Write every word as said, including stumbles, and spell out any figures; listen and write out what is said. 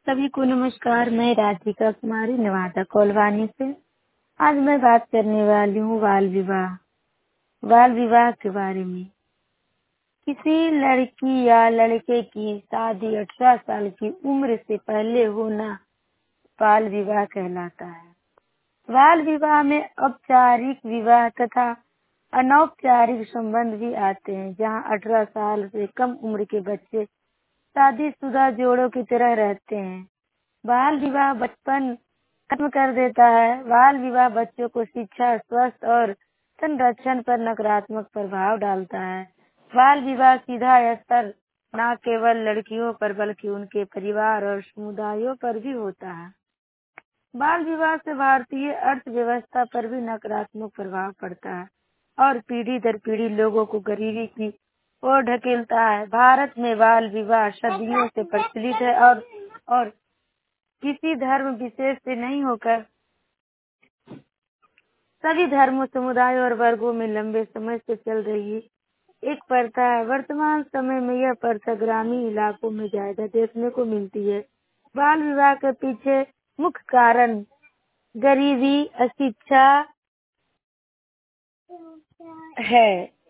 सभी को नमस्कार। मैं राधिका कुमारी नवादा कोलवानी से। आज मैं बात करने वाली हूँ बाल विवाह बाल विवाह के बारे में। किसी लड़की या लड़के की शादी अठारह साल की उम्र से पहले होना बाल विवाह कहलाता है। बाल विवाह में औपचारिक विवाह तथा अनौपचारिक संबंध भी आते हैं, जहाँ अठारह साल से कम उम्र के बच्चे शादीशुदा जोड़ों की तरह रहते हैं। बाल विवाह बचपन खत्म कर देता है। बाल विवाह बच्चों को शिक्षा, स्वास्थ्य और संरक्षण पर नकारात्मक प्रभाव डालता है। बाल विवाह सीधा असर न केवल लड़कियों पर बल्कि उनके परिवार और समुदायों पर भी होता है। बाल विवाह से भारतीय अर्थव्यवस्था पर भी नकारात्मक प्रभाव पड़ता है और पीढ़ी दर पीढ़ी लोगों को गरीबी की ओर ढकेलता है। भारत में बाल विवाह सदियों से प्रचलित है और और किसी धर्म विशेष से नहीं होकर सभी धर्मों, समुदायों और वर्गों में लंबे समय से चल रही एक प्रथा है। वर्तमान समय में यह प्रथा ग्रामीण इलाकों में ज्यादा देखने को मिलती है। बाल विवाह के पीछे मुख्य कारण गरीबी, अशिक्षा है।